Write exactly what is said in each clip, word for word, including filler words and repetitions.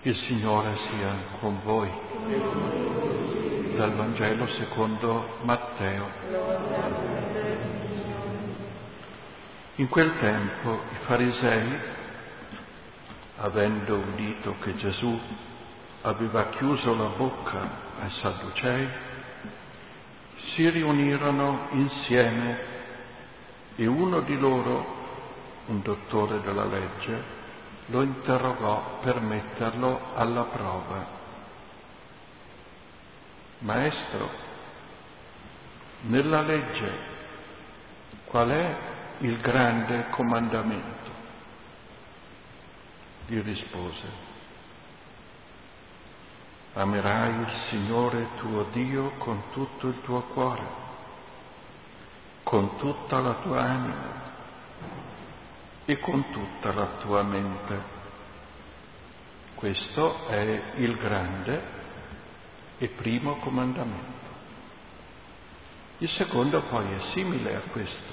Il Signore sia con voi. Dal Vangelo secondo Matteo. In quel tempo i farisei, avendo udito che Gesù aveva chiuso la bocca ai Sadducei, si riunirono insieme e uno di loro, un dottore della legge, lo interrogò per metterlo alla prova. Maestro, nella legge qual è il grande comandamento? Gli rispose: amerai il Signore tuo Dio con tutto il tuo cuore, con tutta la tua anima e con tutta la tua mente. Questo è il grande e primo comandamento. Il secondo poi è simile a questo: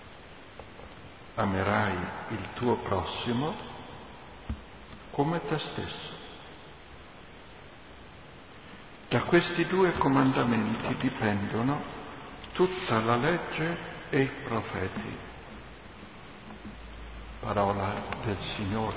amerai il tuo prossimo come te stesso. Da questi due comandamenti dipendono tutta la legge e i profeti. Parola del Signore.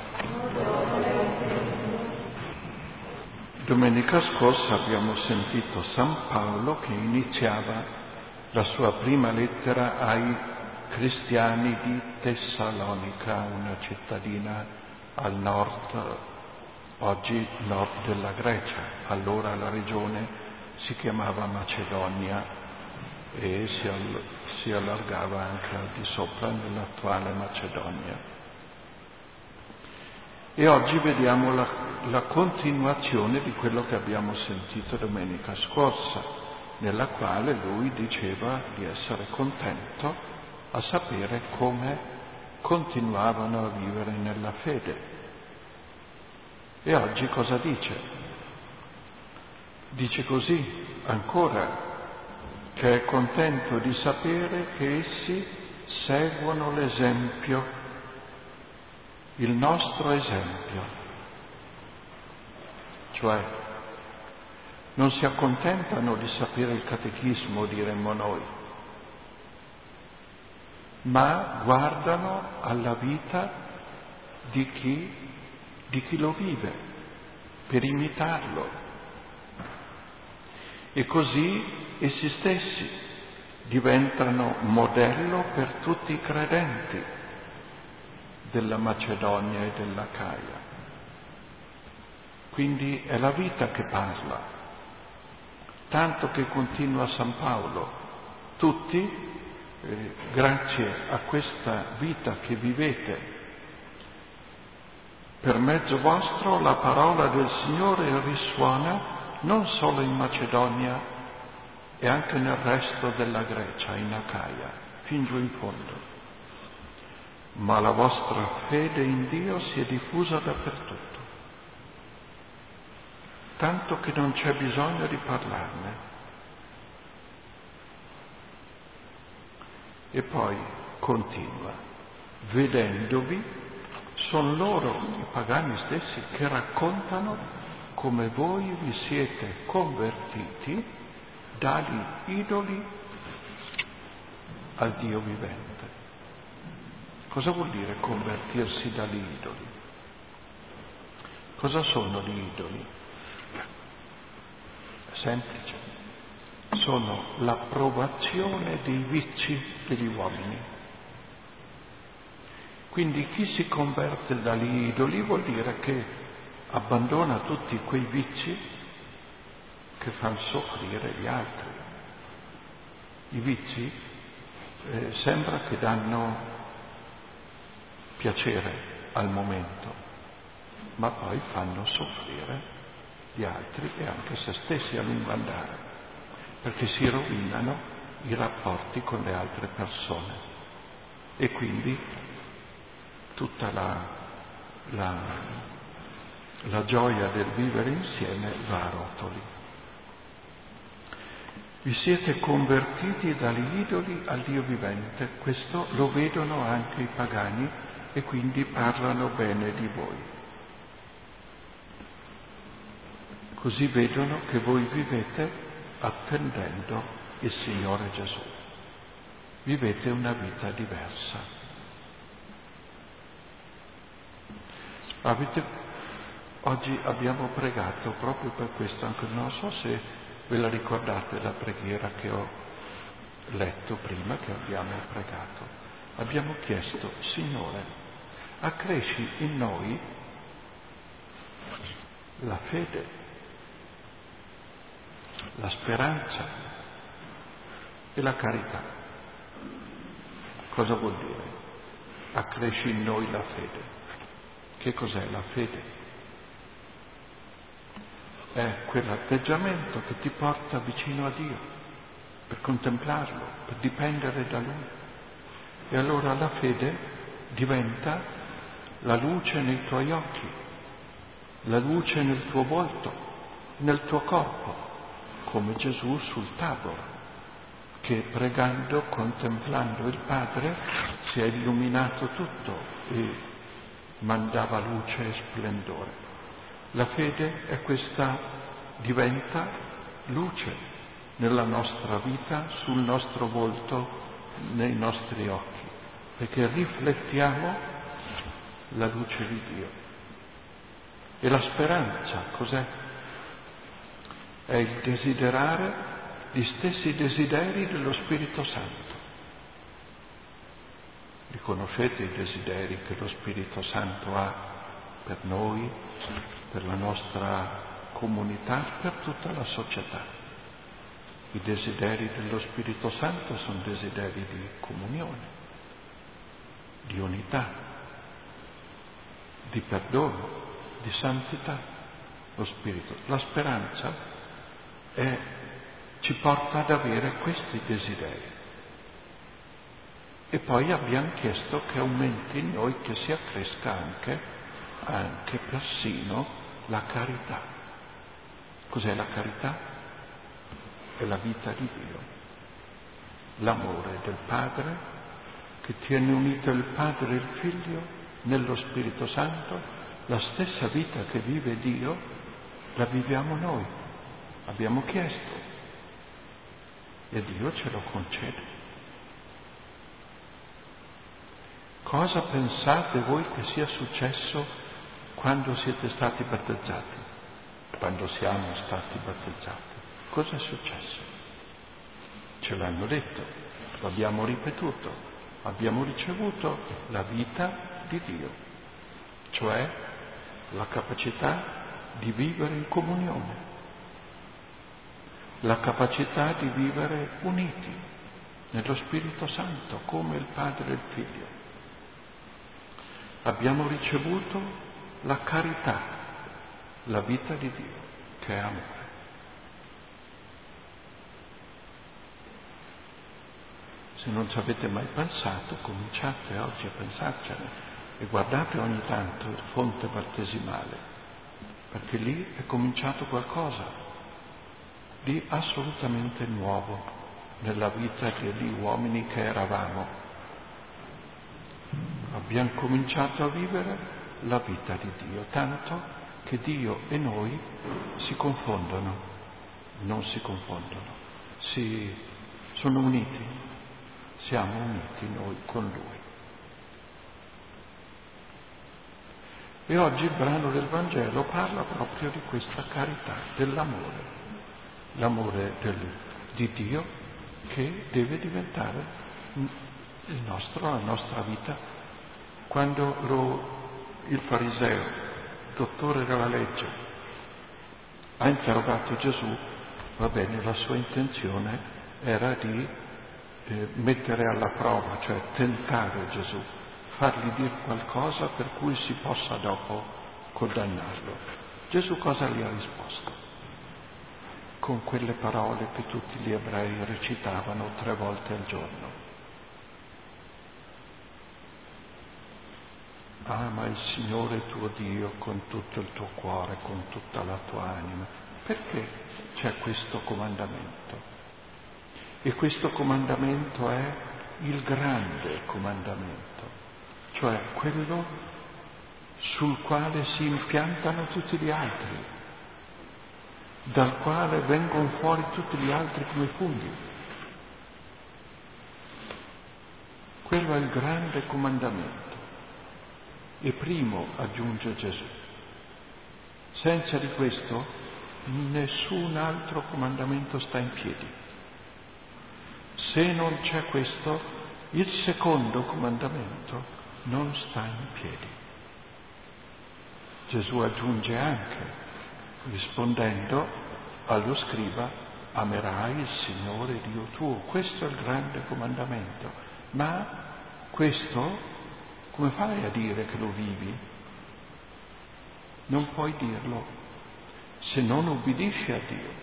Domenica scorsa abbiamo sentito San Paolo che iniziava la sua prima lettera ai cristiani di Tessalonica, una cittadina al nord, oggi nord della Grecia. Allora la regione si chiamava Macedonia e si, all- si allargava anche al di sopra nell'attuale Macedonia. E oggi vediamo la, la continuazione di quello che abbiamo sentito domenica scorsa, nella quale lui diceva di essere contento a sapere come continuavano a vivere nella fede. E oggi cosa dice? Dice così ancora, che è contento di sapere che essi seguono l'esempio, il nostro esempio. Cioè, non si accontentano di sapere il catechismo, diremmo noi, ma guardano alla vita di chi, di chi lo vive, per imitarlo. E così essi stessi diventano modello per tutti i credenti della Macedonia e dell'Acaia. Quindi è la vita che parla, tanto che continua San Paolo: tutti, eh, grazie a questa vita che vivete, per mezzo vostro la parola del Signore risuona non solo in Macedonia e anche nel resto della Grecia, in Acaia, fin giù in fondo. Ma la vostra fede in Dio si è diffusa dappertutto, tanto che non c'è bisogno di parlarne. E poi continua: vedendovi, sono loro, i pagani stessi, che raccontano come voi vi siete convertiti dagli idoli al Dio vivente. Cosa vuol dire convertirsi dagli idoli? Cosa sono gli idoli? È semplice. Sono l'approvazione dei vizi degli uomini. Quindi chi si converte dagli idoli vuol dire che abbandona tutti quei vizi che fanno soffrire gli altri. I vizi eh, sembra che danno piacere al momento, ma poi fanno soffrire gli altri e anche se stessi a lungo andare, perché si rovinano i rapporti con le altre persone e quindi tutta la, la, la gioia del vivere insieme va a rotoli. Vi siete convertiti dagli idoli al Dio vivente, questo lo vedono anche i pagani e quindi parlano bene di voi. così vedono che voi vivete attendendo il Signore Gesù. Vivete una vita diversa. Avete, oggi abbiamo pregato proprio per questo, anche non so se ve la ricordate la preghiera che ho letto prima, che abbiamo pregato. Abbiamo chiesto: Signore, accresci in noi la fede, la speranza e la carità. Cosa vuol dire? Accresci in noi la fede. Che cos'è la fede? È quell'atteggiamento che ti porta vicino a Dio, per contemplarlo, per dipendere da Lui. E allora la fede diventa la luce nei tuoi occhi, la luce nel tuo volto, nel tuo corpo, come Gesù sul Tabor, che pregando, contemplando il Padre, si è illuminato tutto e mandava luce e splendore. La fede è questa, diventa luce nella nostra vita, sul nostro volto, nei nostri occhi, perché riflettiamo la luce di Dio. E la speranza cos'è? È il desiderare gli stessi desideri dello Spirito Santo. Riconoscete i desideri che lo Spirito Santo ha per noi, per la nostra comunità, per tutta la società. I desideri dello Spirito Santo sono desideri di comunione, di unità, di perdono, di santità. Lo Spirito, la speranza è, ci porta ad avere questi desideri. E poi abbiamo chiesto che aumenti in noi, che si accresca anche, anche persino la carità. Cos'è la carità? È la vita di Dio, l'amore del Padre che tiene unito il Padre e il Figlio nello Spirito Santo. La stessa vita che vive Dio la viviamo noi, abbiamo chiesto e Dio ce lo concede. Cosa pensate voi che sia successo quando siete stati battezzati? Quando siamo stati battezzati? Cosa è successo? Ce l'hanno detto, lo abbiamo ripetuto, abbiamo ricevuto la vita di Dio, cioè la capacità di vivere in comunione, la capacità di vivere uniti nello Spirito Santo come il Padre e il Figlio. Abbiamo ricevuto la carità, la vita di Dio, che è amore. Se non ci avete mai pensato, cominciate oggi a pensarcene e guardate ogni tanto il fonte battesimale, perché lì è cominciato qualcosa di assolutamente nuovo nella vita di uomini che eravamo. Abbiamo cominciato a vivere la vita di Dio, tanto che Dio e noi si confondono, non si confondono, si sono uniti, siamo uniti noi con Lui. E oggi il brano del Vangelo parla proprio di questa carità, dell'amore, l'amore del, di Dio che deve diventare il nostro, la nostra vita. Quando lo, il fariseo, dottore della legge, ha interrogato Gesù, va bene, la sua intenzione era di eh, mettere alla prova, cioè tentare Gesù, fargli dire qualcosa per cui si possa dopo condannarlo. Gesù cosa gli ha risposto? Con quelle parole che tutti gli ebrei recitavano tre volte al giorno. Ama il Signore tuo Dio con tutto il tuo cuore, con tutta la tua anima. Perché c'è questo comandamento? E questo comandamento è il grande comandamento, cioè quello sul quale si impiantano tutti gli altri. dal quale vengono fuori tutti gli altri come funghi. Quello è il grande comandamento. E primo, aggiunge Gesù. Senza di questo nessun altro comandamento sta in piedi. Se non c'è questo, il secondo comandamento non sta in piedi. Gesù aggiunge anche, rispondendo allo scriba, amerai il Signore Dio tuo. Questo è il grande comandamento. Ma questo, come fai a dire che lo vivi? Non puoi dirlo se non ubbidisci a Dio.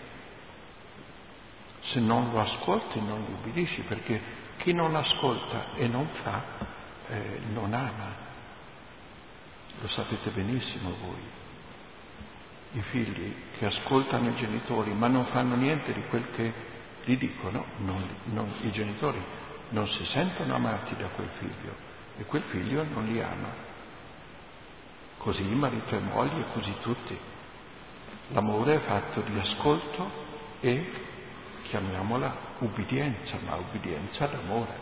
Se non lo ascolti non lo ubbidisci, perché chi non ascolta e non fa, eh, non ama. Lo sapete benissimo voi. I figli che ascoltano i genitori ma non fanno niente di quel che gli dicono, non, non, i genitori non si sentono amati da quel figlio e quel figlio non li ama. Così marito e moglie, così tutti. L'amore è fatto di ascolto e, chiamiamola, ubbidienza, ma ubbidienza d'amore.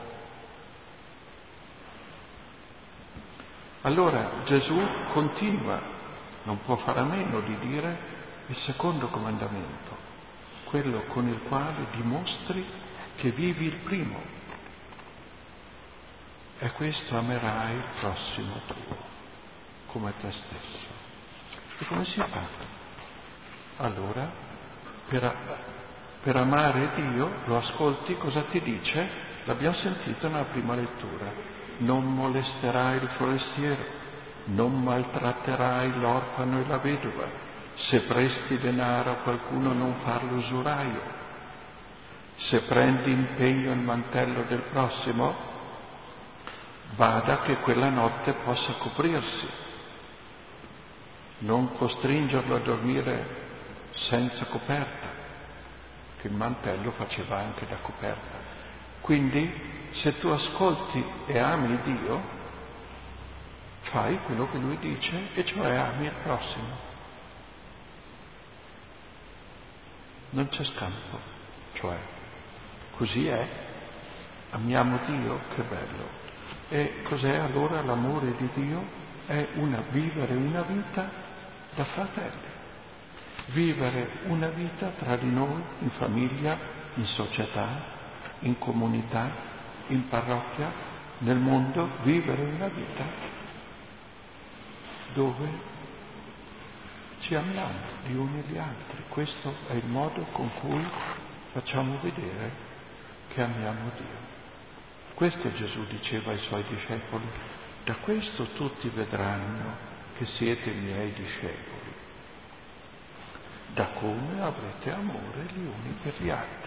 Allora Gesù continua, non può fare a meno di dire il secondo comandamento, quello con il quale dimostri che vivi il primo. E questo: amerai il prossimo tuo, come te stesso. E come si fa? Allora, per, per amare Dio, lo ascolti, cosa ti dice? L'abbiamo sentito nella prima lettura. Non molesterai il forestiero, non maltratterai l'orfano e la vedova, se presti denaro a qualcuno non farlo usuraio, se prendi impegno il mantello del prossimo, bada che quella notte possa coprirsi, non costringerlo a dormire senza coperta, che il mantello faceva anche da coperta. Quindi, se tu ascolti e ami Dio, fai quello che Lui dice, e cioè ami il prossimo. Non c'è scampo, cioè così è, amiamo Dio, che bello. E cos'è allora l'amore di Dio? È una, vivere una vita da fratelli, vivere una vita tra di noi, in famiglia, in società, in comunità, in parrocchia, nel mondo, vivere una vita dove ci amiamo gli uni gli altri. Questo è il modo con cui facciamo vedere che amiamo Dio. Questo Gesù diceva ai Suoi discepoli: da questo tutti vedranno che siete miei discepoli, da come avrete amore gli uni per gli altri.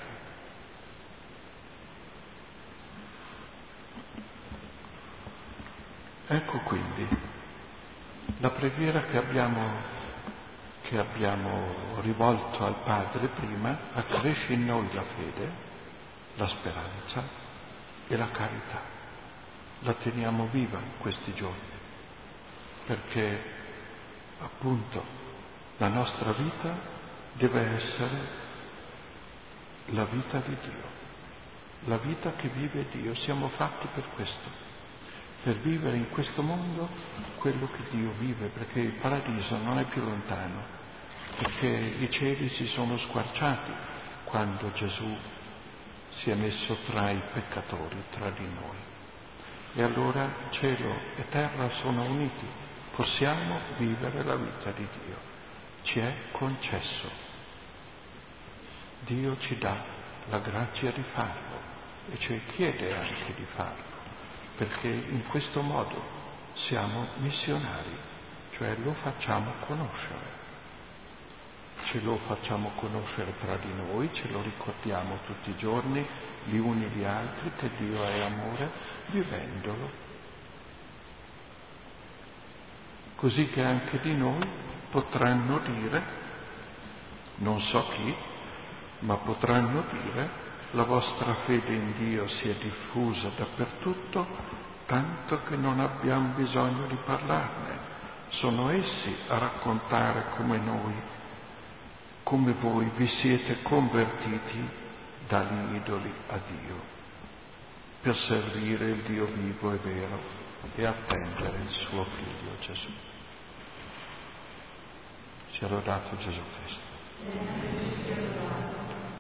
Ecco quindi la preghiera che abbiamo, che abbiamo rivolto al Padre prima: accresci in noi la fede, la speranza e la carità. La teniamo viva in questi giorni, perché appunto la nostra vita deve essere la vita di Dio, la vita che vive Dio. Siamo fatti per questo, per vivere in questo mondo quello che Dio vive, perché il paradiso non è più lontano, perché i cieli si sono squarciati quando Gesù si è messo tra i peccatori, tra di noi. E allora cielo e terra sono uniti, possiamo vivere la vita di Dio, ci è concesso. Dio ci dà la grazia di farlo e ci chiede anche di farlo, perché in questo modo siamo missionari, cioè lo facciamo conoscere. Ce lo facciamo conoscere tra di noi, ce lo ricordiamo tutti i giorni, gli uni gli altri, che Dio è amore, vivendolo. Così che anche di noi potranno dire, non so chi, ma potranno dire: la vostra fede in Dio si è diffusa dappertutto, tanto che non abbiamo bisogno di parlarne. Sono essi a raccontare come noi come voi vi siete convertiti dagli idoli a Dio, per servire il Dio vivo e vero e attendere il suo Figlio Gesù. Sia lodato Gesù Cristo.